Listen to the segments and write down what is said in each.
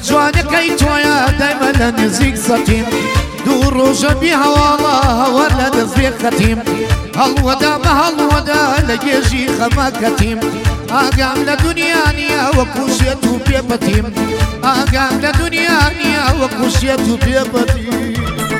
جوانك اي تويا دايما لنزيك ستيم دور روجا بيها والله ولا نزيك ختيم هالودا ما هالودا لجيجي خما كتيم اقام لدنيانيا وكوشيتو بيبتيم اقام لدنيانيا وكوشيتو بيبتيم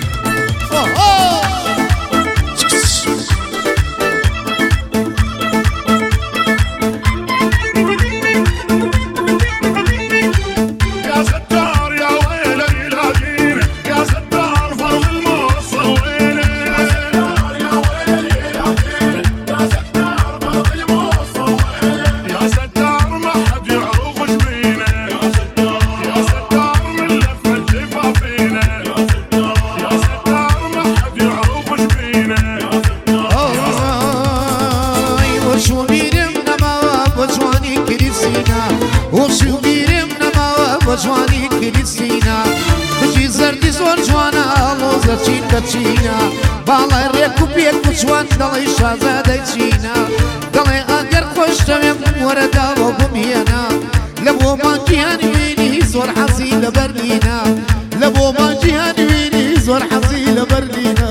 جوانی کلیسینا بچی زردی زۆر جوانە ئاڵۆزە چین دەچینە باڵای ڕێک و پێک و جوان دەڵێ شازادەی چینە دەڵێ ئەگەر خۆشتەوێم وەرەداوە بمهێنا لە بۆ مانگیان وێنی زۆر حەزی لە بەرلینە لە بۆ مانگیان وێنی زۆر حەزی لە بەرلینە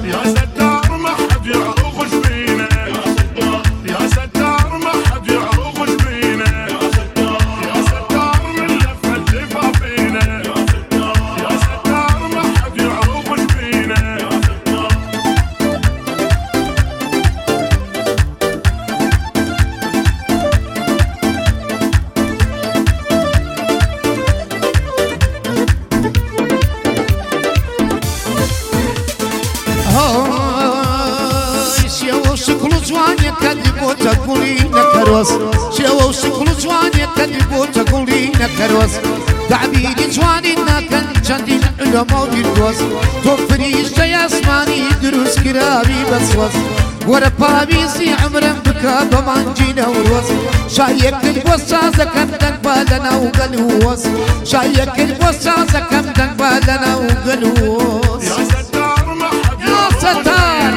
شێوە و شکل و جوانێک کەدی بۆتە گوڵی نەکەرۆز دەعبیری جوانی ناکەن چەندین لەمە و بیردۆز تۆ فریشتە ئاسمانی دروست کراوی بەسوەز وەرە پاویزی عمرم بکە بە مانگی نەورۆز شایەکرد بۆ سازەکەم دەنگ با لەناو گەل و وەز شایەکرد بۆ سازەکەم دەنگ با لەناو گەل و وەز یا سەتار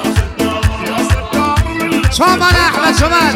شۆمان ئەحمەد شۆمان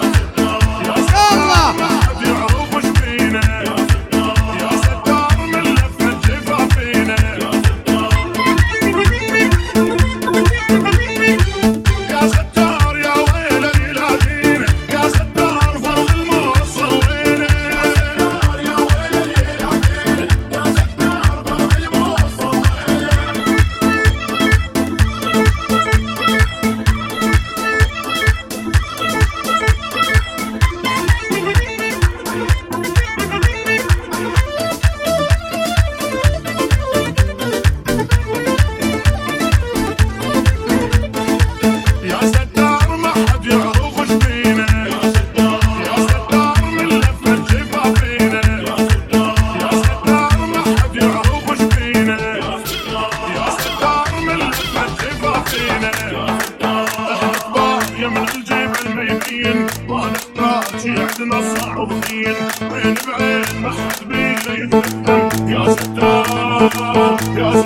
عندنا الصعوبين عين بعين ما حد بينا يتفهم يا ستار يا ستار